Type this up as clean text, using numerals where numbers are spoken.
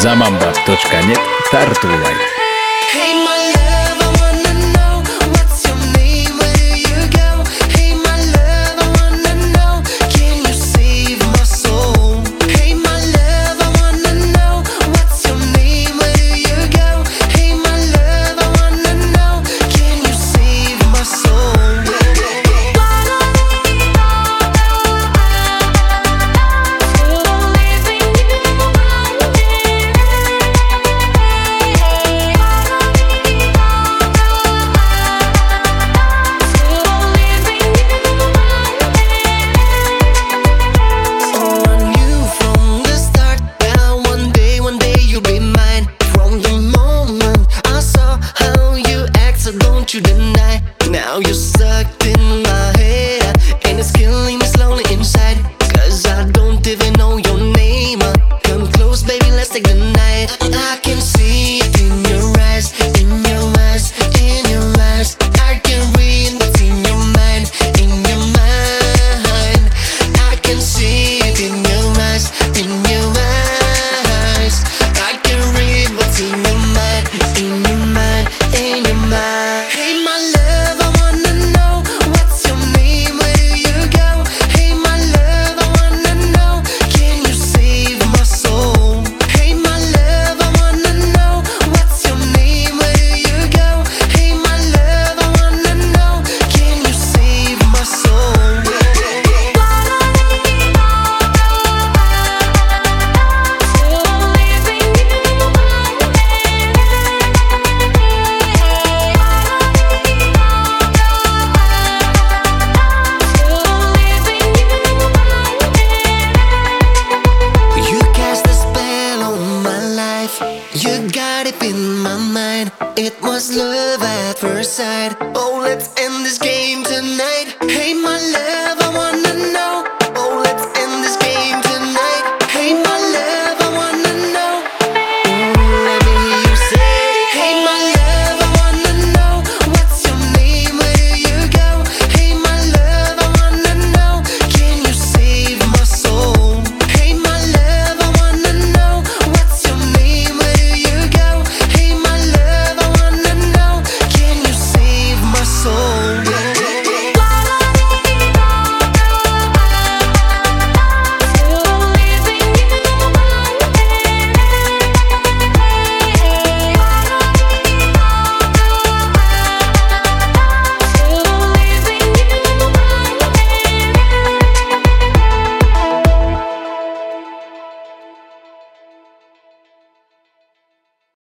Zamambab.net Tartulai. Hey my love, I wanna know what's your name, where do you go? Hey my love, I wanna know, can you save my soul? Hey my love, I wanna know what's your name, where do you go? Hey my love, I wanna know, can you save my soul? Don't you deny, now you're sucked in my head, and it's killing me slowly inside, 'cause I don't even know your name. Come close, baby, let's take the night. I can see it in your eyes, in your eyes, in your eyes. I can read what's in your mind, in your mind. I can see it in your eyes, in your eyes. I can read what's in your mind, in your mind, in your mind. Hey my love, I wanna know what's your name, where do you go? Hey my love, I wanna know, can you save my soul? Hey my love, I wanna know what's your name, where do you go? Hey my love, I wanna know, can you save my soul? You got it in my mind. It was love at first sight. Oh, let's end this game tonight.